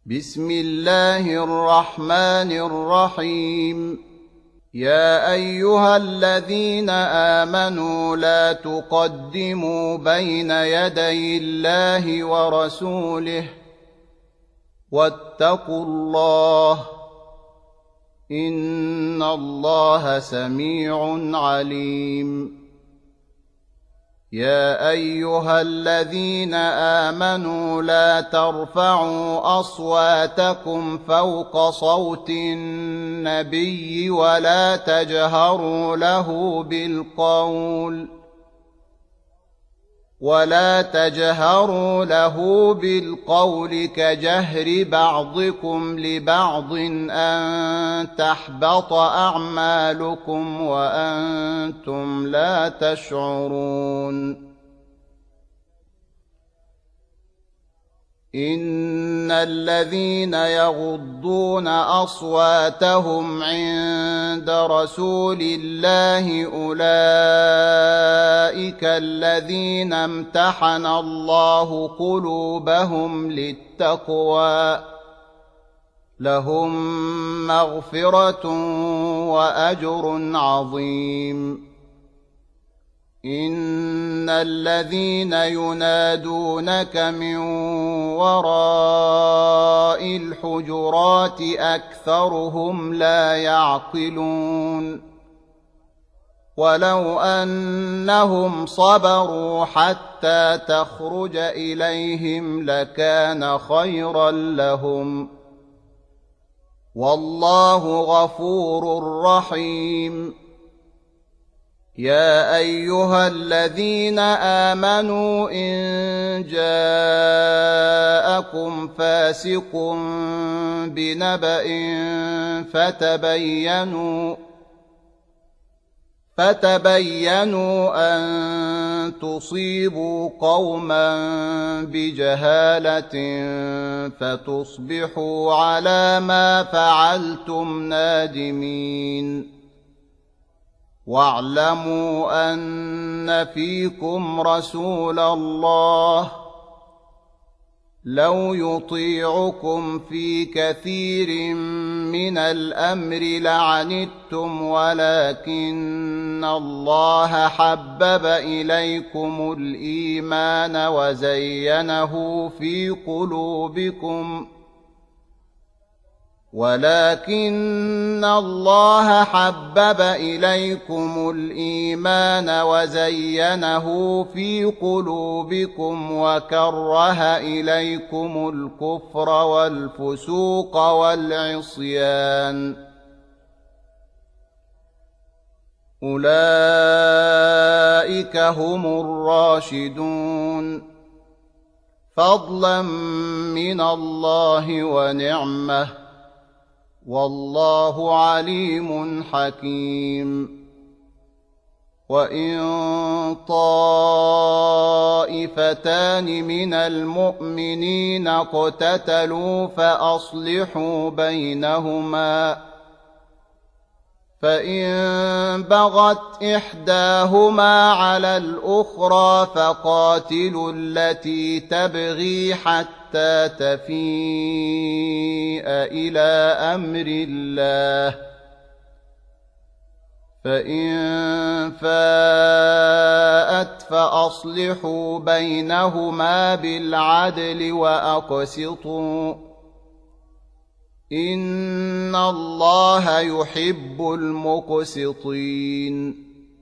بسم الله الرحمن الرحيم. يا أيها الذين آمنوا لا تقدموا بين يدي الله ورسوله واتقوا الله إن الله سميع عليم. يا أيها الذين آمنوا لا ترفعوا أصواتكم فوق صوت النبي ولا تجهروا له بالقول كجهر بعضكم لبعض أن تحبط أعمالكم وأنتم لا تشعرون. إن الذين يغضون أصواتهم عند رسول الله أولئك الذين امتحن الله قلوبهم للتقوى لهم مغفرة وأجر عظيم. إن الذين ينادونك من وراء الحجرات أكثرهم لا يعقلون. ولو أنهم صبروا حتى تخرج إليهم لكان خيرا لهم والله غفور رحيم. يا أيها الذين آمنوا إن جاءكم فاسق بنبأ فتبينوا أن تصيبوا قوما بجهالة فتصبحوا على ما فعلتم نادمين. واعلموا أن فيكم رسول الله لو يطيعكم في كثير من الأمر لعنتم ولكن الله حبب إليكم الإيمان وزينه في قلوبكم وكره إليكم الكفر والفسوق والعصيان أولئك هم الراشدون فضلا من الله ونعمه والله عليم حكيم. وإن طائفتان من المؤمنين اقتتلوا فأصلحوا بينهما فإن بغت إحداهما على الأخرى فقاتلوا التي تبغي حتى تفيء إلى أمر الله فإن فاءت فأصلحوا بينهما بالعدل وأقسطوا إن الله يحب المقسطين.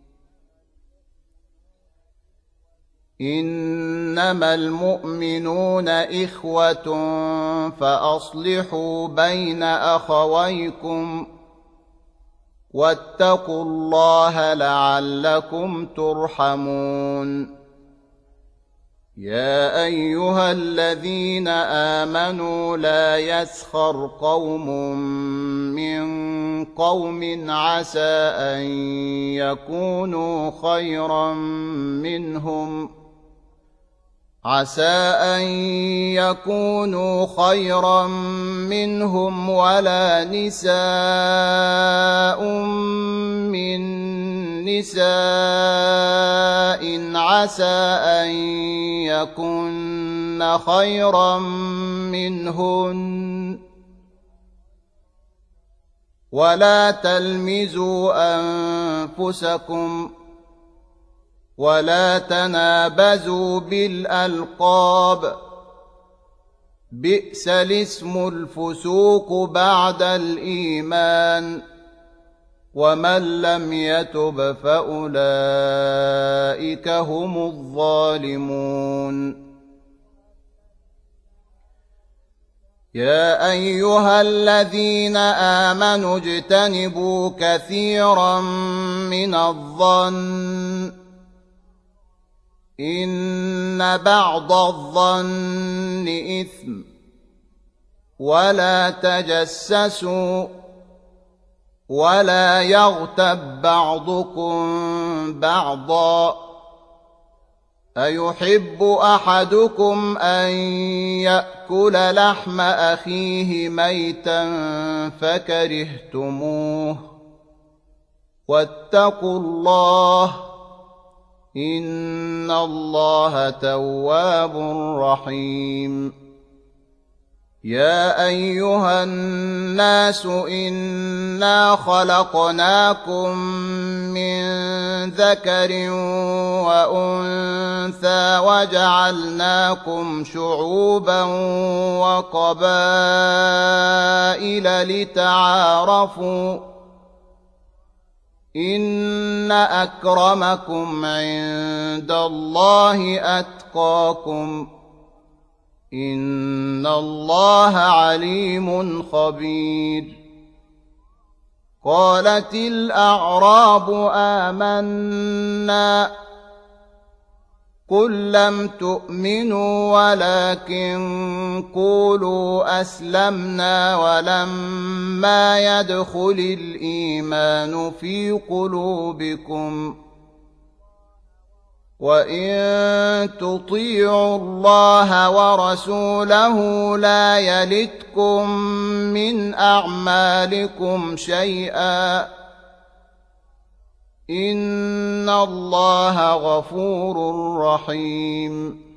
إنما المؤمنون إخوة فأصلحوا بين أخويكم واتقوا الله لعلكم ترحمون. يا أيها الذين آمنوا لا يسخر قوم من قوم عسى أن يكونوا خيرا منهم ولا نساء من نساء عسى أن يكن خيرا منهن ولا تلمزوا أنفسكم ولا تنابزوا بالألقاب بئس الاسم الفسوق بعد الإيمان ومن لم يتب فأولئك هم الظالمون يا أيها الذين آمنوا اجتنبوا كثيرا من الظن إن بعض الظن إثم ولا تجسسوا ولا يغتب بعضكم بعضا أيحب أحدكم أن يأكل لحم أخيه ميتا فكرهتموه واتقوا الله إن الله تواب رحيم يا أيها الناس إنا خلقناكم من ذكر وأنثى وجعلناكم شعوبا وقبائل لتعارفوا إن أكرمكم عند الله أتقاكم إن الله عليم خبير قالت الأعراب آمنا قل لم تؤمنوا ولكن قولوا أسلمنا ولما يدخل الإيمان في قلوبكم وإن تطيعوا الله ورسوله لا يلتكم من أعمالكم شيئا إن الله غفور رحيم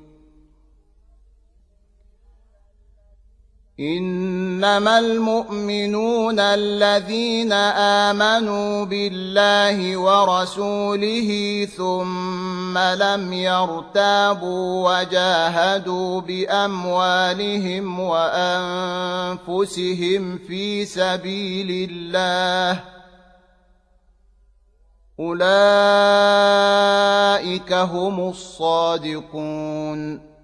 إنما المؤمنون الذين آمنوا بالله ورسوله ثم لم يرتابوا وجاهدوا بأموالهم وأنفسهم في سبيل الله أولئك هم الصادقون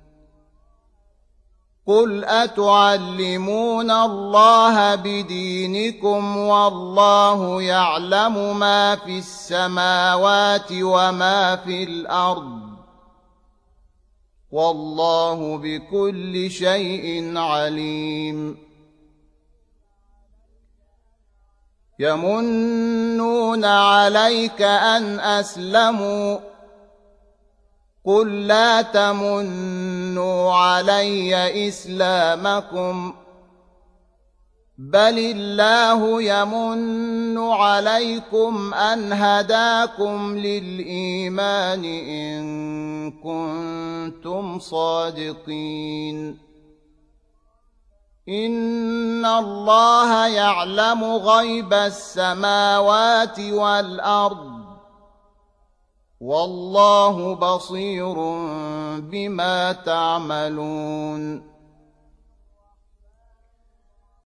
قل أتعلمون الله بدينكم والله يعلم ما في السماوات وما في الأرض والله بكل شيء عليم يمنون عليك أن أسلموا قل لا تمنوا علي إسلامكم بل الله يمن عليكم أن هداكم للإيمان إن كنتم صادقين إن الله يعلم غيب السماوات والأرض والله بصير بما تعملون